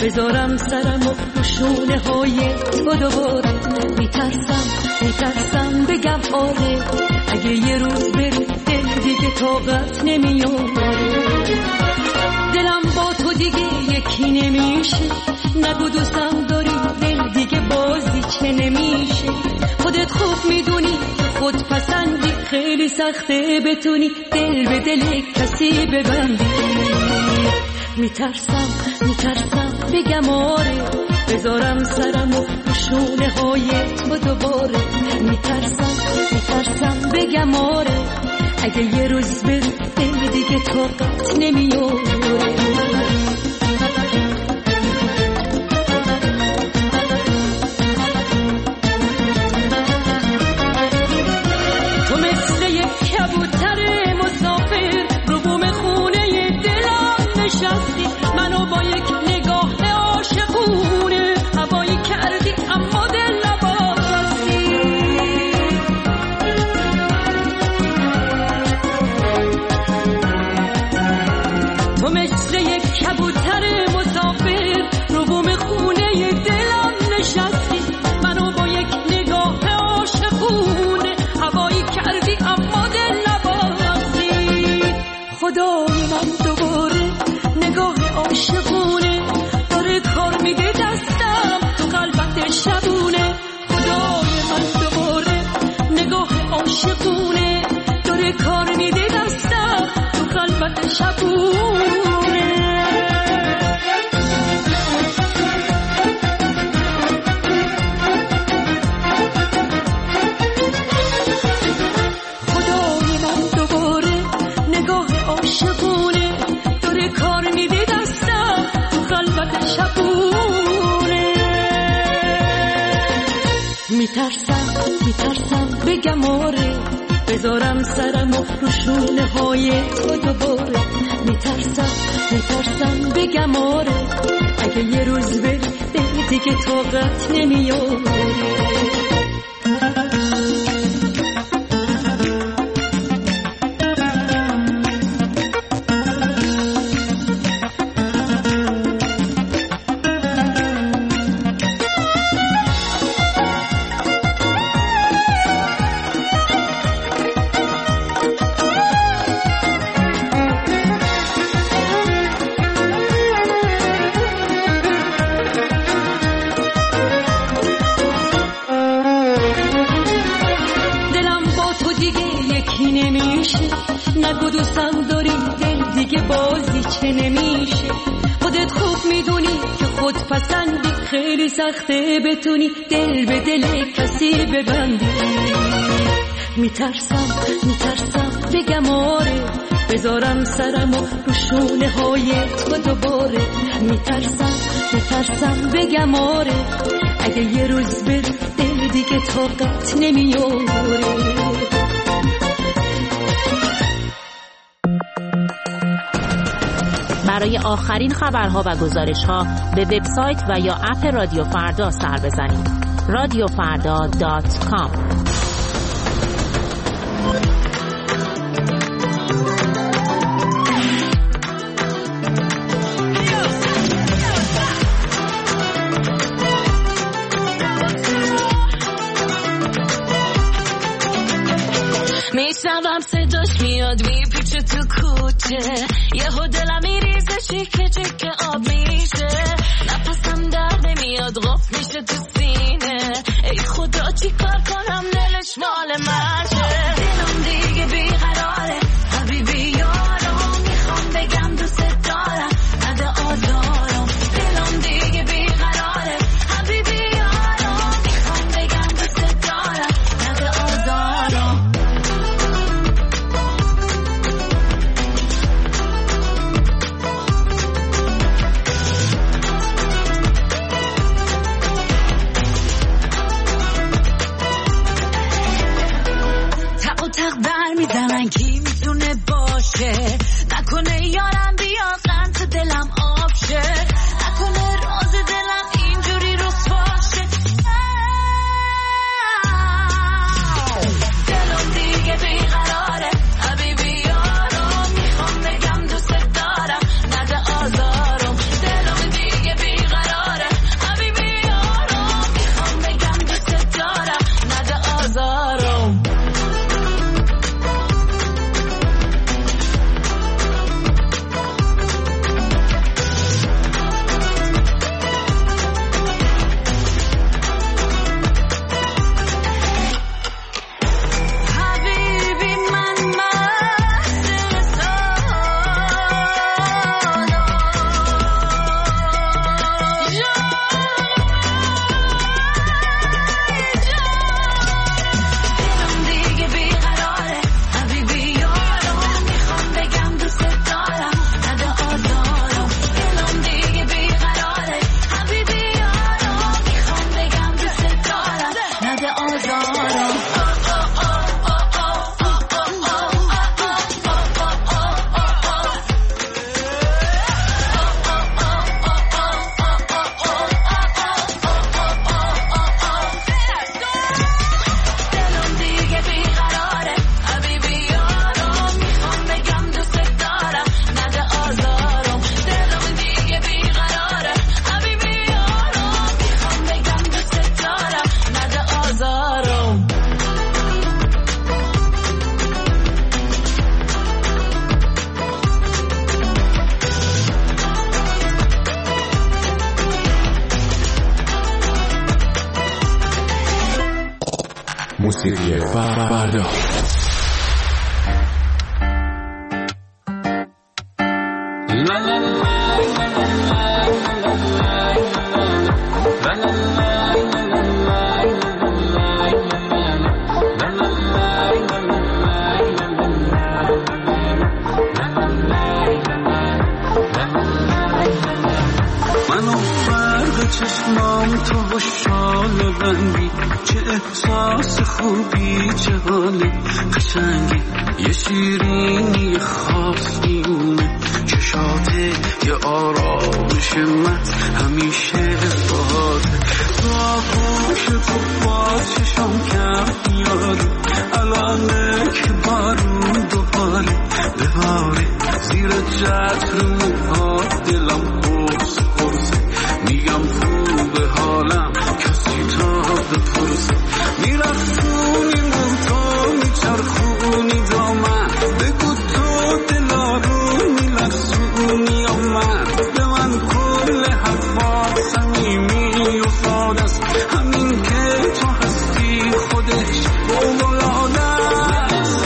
Speaker 9: بذارم سرمو رو شونه های تو دوباره. میترسم بگم آره، اگه یه روز بری دل دیگه طاقت نمیاره. دلم با تو دیگه یکی نمیشه، نگو دوستم داری دل دیگه بازی چه نمیشه. خودت خوب میدونی خود پسندی، خیلی سخته بتونی دل به دل کسی ببندی. میترسم بگم آره، بذارم سرمو رو شونه های تو دوباره. میترسم بگم آره، اگه یه روز بری دل دیگه طاقت نمیاره. تو مثل یک کبوتر مسافر رو بوم خونه دلم نشستی، منو با یک نگاه عاشقونه هوایی کردی اما دل نباستی. تو مثل یک کبوتر مسافر رو بوم خونه دلم نشستی، منو با یک نگاه عاشقونه هوایی کردی اما دل نباستی. خدای من دوباره نگاه عاشقونه داره کار میده دستم تو قلبت شبونه. خدای من دوباره نگاه عاشقونه داره کار میده دستم تو قلبت شبونه. خدای من دوباره نگاه عاشقونه داره کار میده دستم تو قلبت شبونه. میترسم بگم آره، بذارم سرمو رو شونه های تو دوباره. میترسم بگم آره، اگه یه روز بری دل دیگه طاقت نمیاره. نگو دوستم داری دل دیگه بازی چه نمیشه. خودت خوب میدونی که خود پسندی، خیلی سخته بتونی دل به دل کسی ببندی. میترسم بگم آره، بذارم سرمو رو شونه های تو دوباره. میترسم بگم آره، اگه یه روز بری دل دیگه طاقت نمیاره.
Speaker 13: برای آخرین خبرها و گزارش‌ها به وبسایت و یا اپ رادیو فردا سر بزنید. radiofarda.com.
Speaker 9: میشنوم صداش میاد میپیچه تو کوچه، یهو دلم میریزه شیکه چیکه آب میشه، نفسم در نمیاد قفل میشه تو سینه، ای خدا چی کار کنم دلش مال منشه، دلم دیگه بیقراره حبیبی یارم، میخوام بگم دوست دارم نده آزارم، دلم دیگه بیقراره حبیبی یارم، میخوام بگم دوست دارم نده آزارم.
Speaker 1: موسیقی فردا.
Speaker 9: چشمام تو و شال بندی، چه احساس خوبی، چه حال قشنگی، یه شیرینی خاص میونه چشاته، یه آرامش من همیشه باده، تو آغوش تو با چشم کم میاری، الانه که بارون دوباره بباره زیر چتر موها دلم قرص قرصه، میگم خوبه حالم کسی تا بپرسه، میرفتونی منتا میچرخونی دامن، بگو تو دلارو میلرزونی یا من، به من کل حرفات صمیمی و ساده است، همین که تو هستی خودش فوق‌العاده است.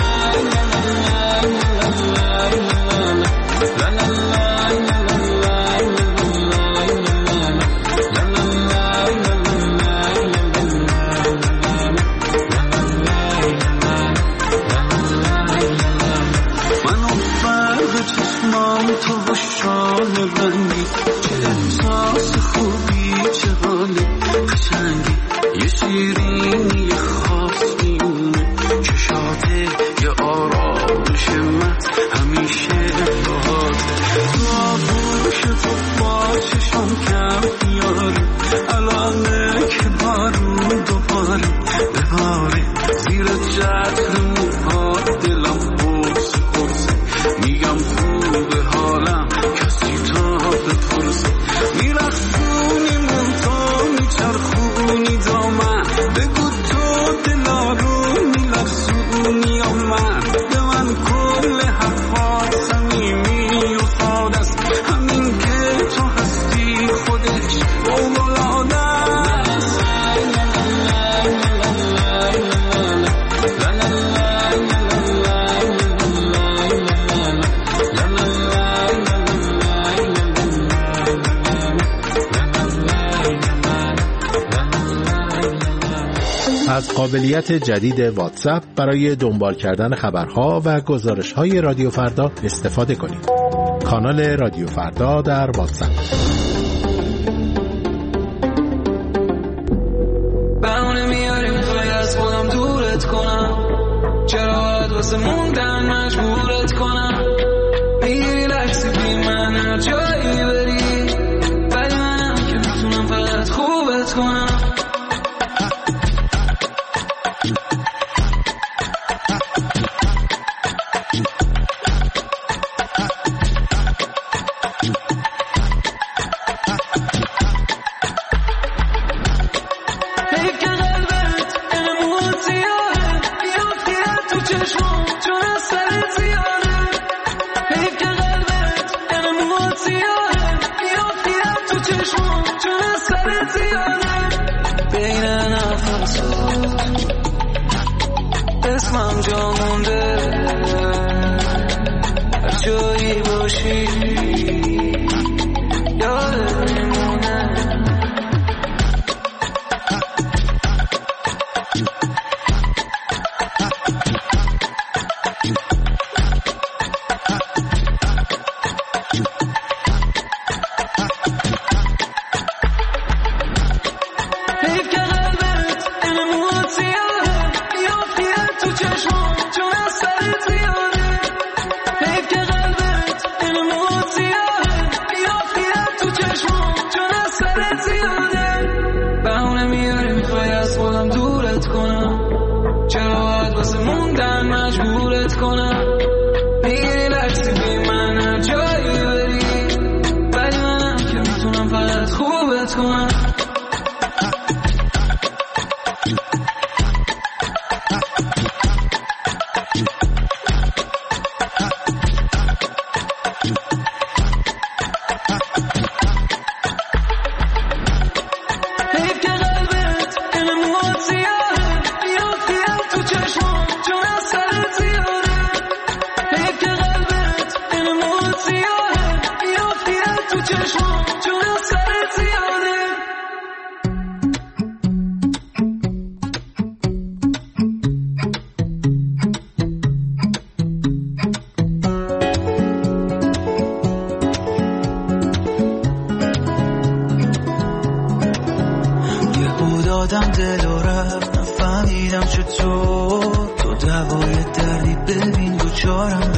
Speaker 9: تو و شال بندی، چه احساس خوبی، چه حال قشنگی، یه شیرینی خاص میونه چشاته، یه آرامش من همیشه باده، تو آغوش تو با چشم کم میاری، الانه که بارون دوباره بباره زیر چتر موها دلم قرص قرصه، میگم خوبه حالم کسی تا بپرسه، میرخونی منتا میچرخونی دامن، بگو تو دلارو میلرزونی یا من، به من کل حرفات صمیمی و ساده است، همین که تو هستی خودش فوق‌العاده است.
Speaker 4: از قابلیت جدید واتساپ برای دنبال کردن خبرها و گزارش‌های رادیو فردا استفاده کنید. کانال رادیو فردا در واتساپ.
Speaker 9: بهونه میاری میخوای از خودم دورت کنم، چرا باید واسه موندن مجبورت کنم، میگیری لحظی بی من هر جایی بری، ولی منم که میتونم فقط خوبت کنم. اسمم جا مونده هر جایی باشی یادت میمونه.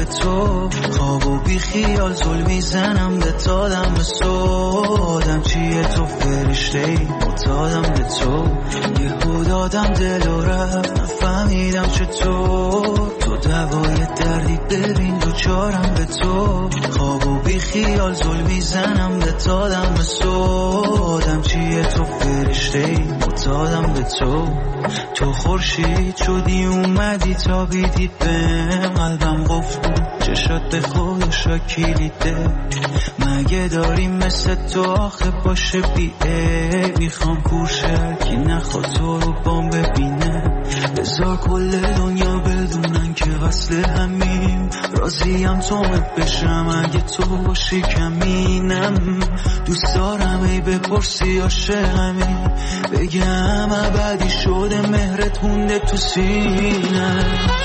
Speaker 14: به تو، خواب و بی خیال زل میزنم به تادم به سودم چیه تو فرشته‌ای معتادم به تو، یهو دادم دل و رفت نفهمیدم چطور، تو دوای دردی ببین دوچارم به تو، خواب و بی خیال زل میزنم به تادم به سودم چیه تو فرشته‌ای معتادم به تو، تو خورشید شدی اومدی تا بیدی بهم، قلبم قفل بود چشات به خودش را کلیده، مگه داریم مثل تو آخه باشه بیه، میخوام کورشه کی نخواد تو رو بام ببینه، بذار کل دنیا بدونن که وصل همیم، راضیم تو بشم اگه تو باشی کمینم، دوست دارم ای بپرسی عاشقمی، بگم ابدی شده مهرت مونده تو سینه.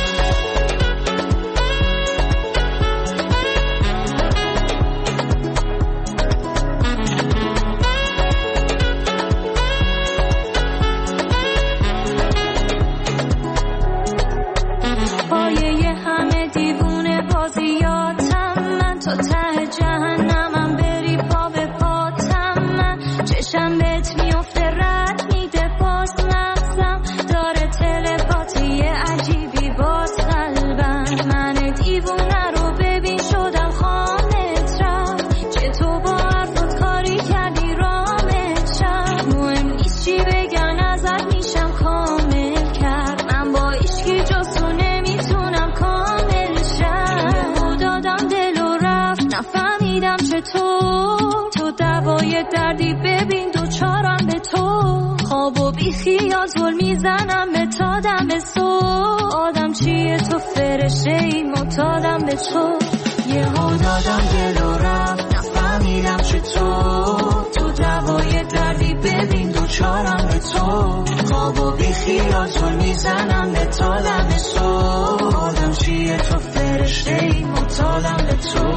Speaker 15: دردی ببین دوچارم به تو، خواب و بی خیال زل میزنم به تادم به سو، آدم چیه تو فرشته‌ای معتادم به تو، یهو دادم دل و رفت نفهمیدم چطور، تو دوای دردی ببین دوچارم به تو، خواب و بی خیال زل میزنم به تادم به سو، آدم چیه تو فرشته‌ای معتادم به تو.